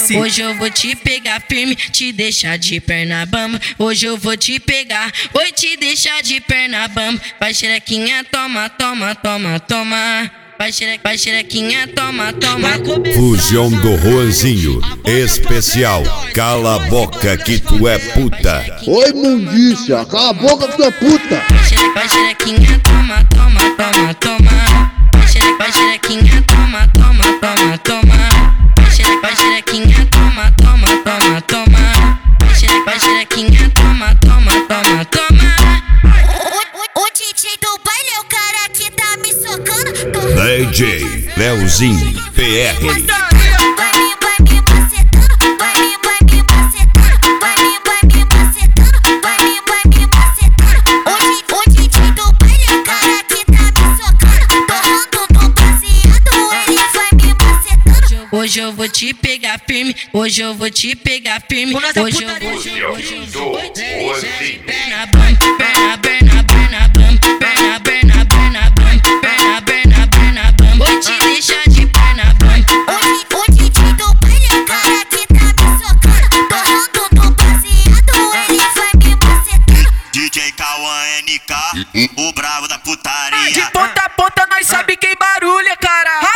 MC. Hoje eu vou te pegar firme, te deixar de perna bamba. Hoje eu vou te pegar, vou te deixar de perna bamba. Vai xerequinha, toma, toma, toma, toma. Vai xerequinha, toma, toma. Fujão do Juanzinho, especial. Cala a boca que tu é puta. Oi, mundícia, cala a boca que tu é puta. Vai xerequinha, toma, toma, toma, toma. Vai xerequinha, toma, toma, toma, toma. Vai xerequinha, toma, toma, toma, toma. Vai xerequinha, toma, toma, toma, toma. O DJ do baile é o cara que tá me socando. DJ Leozinho PR. Vai me macetando, vai me macetando, vai me macetando, vai me macetando. O DJ do baile é o cara que tá me socando. Torrando no baseado, ele vai me macetando. Hoje eu vou te pegar firme, hoje eu vou te pegar firme. Hoje eu vou te perna bamba, perna, perna, perna bamba, perna, perna, perna bamba, perna, perna, perna bamba. Vou te deixar de perna bamba. O DJ do baile é o cara que tá me socando. Torrando no baseado, ele vai me macetando. DJ Cauã NK, o bravo da putaria. De ponta a ponta nós sabe quem barulha, cara.